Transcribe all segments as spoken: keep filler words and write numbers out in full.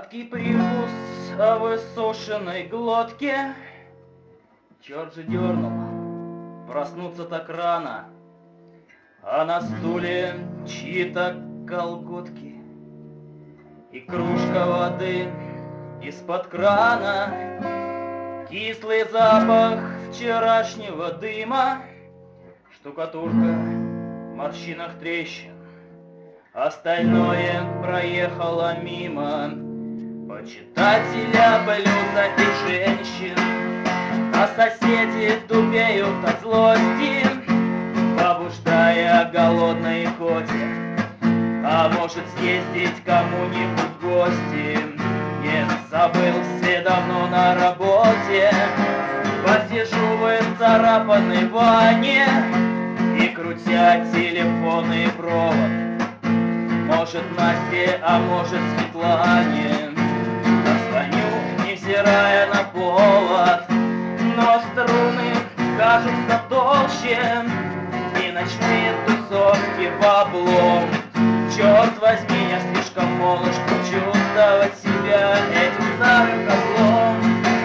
Сладкий привкус о высушенной глотке. Черт же дернул проснуться так рано, а на стуле чьи-то колготки и кружка воды из-под крана. Кислый запах вчерашнего дыма, штукатурка в морщинах трещин, остальное проехало мимо. Почитателя блюза и женщин, а соседи тупеют от злости, побуждая голодной коте, а может съездить кому-нибудь в гости. Нет, забыл все давно на работе, посижу в исцарапанной ванне и крутя телефонный провод. Может Насте, а может Светлане, позвоню, невзирая на повод. Но струны кажутся толще, и ночные тусовки в облом. Черт возьми, я слишком молод, чтобы чувствовать себя этим старым козлом.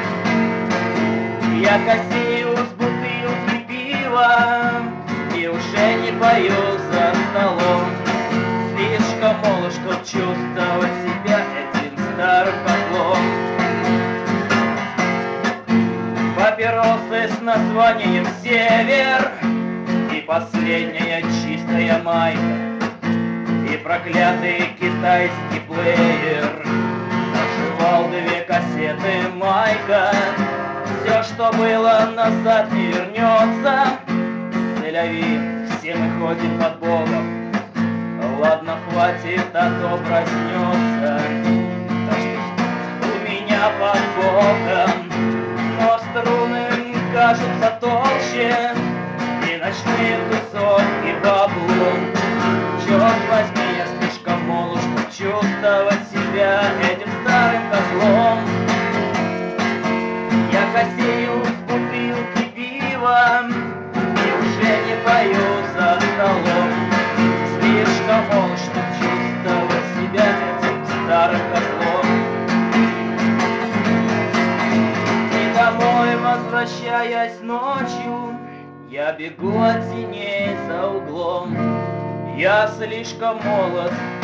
Я косею с бутылки пива и уже не пою за столом. Слишком молод, чтоб чувствовать себя этим старым козлом. Папиросы с названием «Север» и последняя чистая майка, и проклятый китайский плеер. Наживал две кассеты майка. Все, что было, назад не вернется. Целяви, все мы ходим под Богом. Ладно, хватит, а то проснется. Так что у меня под боком, но струны кажутся толще, и ночные тусовки баблом. Черт возьми, я слишком молод, чтобы чувствовать себя этим старым козлом. Я косею с бутылки пива и уже не пою за столом. Слишком молод, чтобы чувствовать себя этим старым козлом. И домой, возвращаясь ночью, я бегу от теней за углом. Я слишком молод,